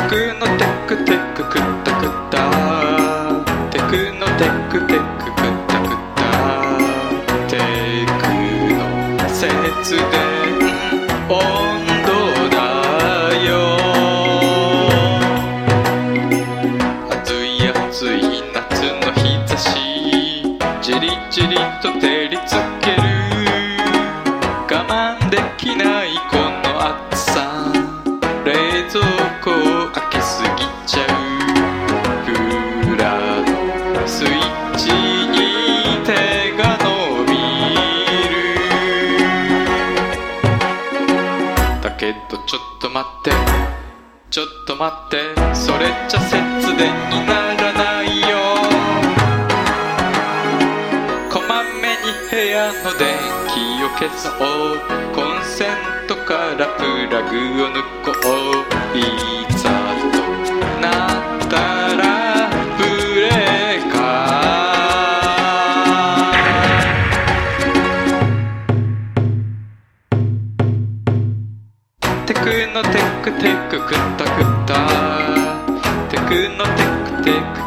クノテックテッククッタクッタテクノテックテッククッタクッタテクノ節電温度だよ。暑い暑い夏の日差しじりじりと照りつける。我慢できないこの暑さ、冷蔵庫を開けすぎちゃう。クーラーのスイッチに手が伸びる。だけどちょっと待ってちょっと待って、それじゃ節電にならないよ。こまめに部屋の電気を消そう。コンセントからプラグを抜こう。いざとなったらブレーカー。テクノテックテッククッタクッタテクノテックテック